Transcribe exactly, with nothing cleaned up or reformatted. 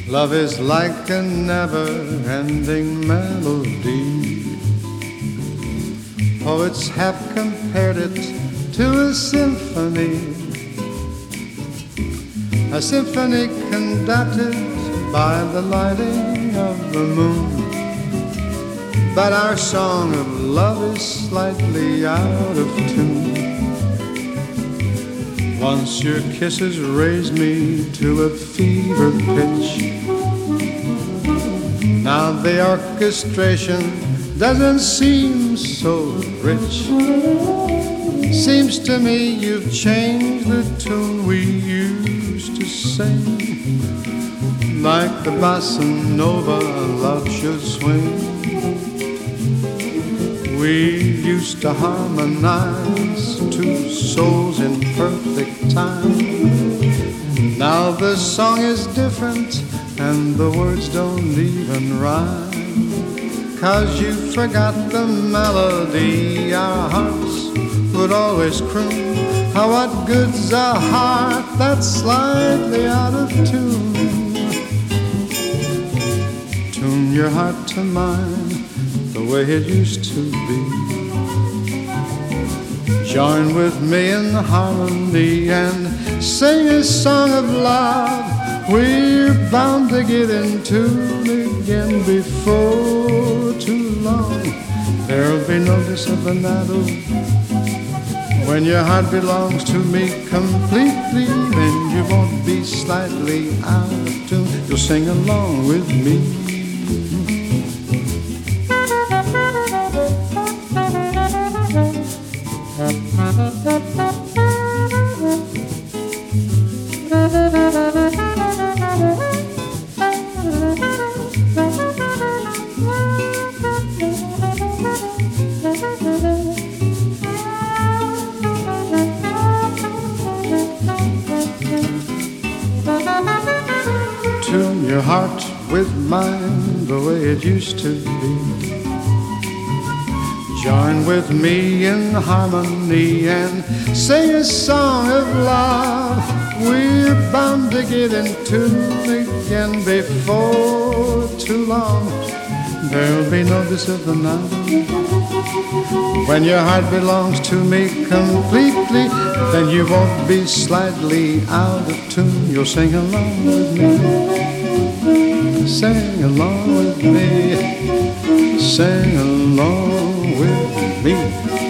Love is like a never-ending melody. Poets have compared it to a symphony, a symphony conducted by the lighting of the moon. But our song of love is slightly out of tune. Once your kisses raised me to a fever pitch. Now the orchestration doesn't seem so rich. Seems to me you've changed the tune we used to sing. Like the bossa nova love should swing. We used to harmonize, two souls in perfect time. Now the song is different and the words don't even rhyme. 'Cause you forgot the melody our hearts would always croon. How what good's a heart that's slightly out of tune? Tune your heart to mine the way it used to be. Join with me in harmony and sing a song of love. We're bound to get in tune again before too long. There'll be no disappointment when your heart belongs to me completely. Then you won't be slightly out of tune. You'll sing along with me. Tune your heart with mine the way it used to be. Join with me in harmony and sing a song of love. We're bound to get in tune again before too long. There'll be no disappointment when your heart belongs to me completely. Then you won't be slightly out of tune. You'll sing along with me. Sing along with me. Sing along with me.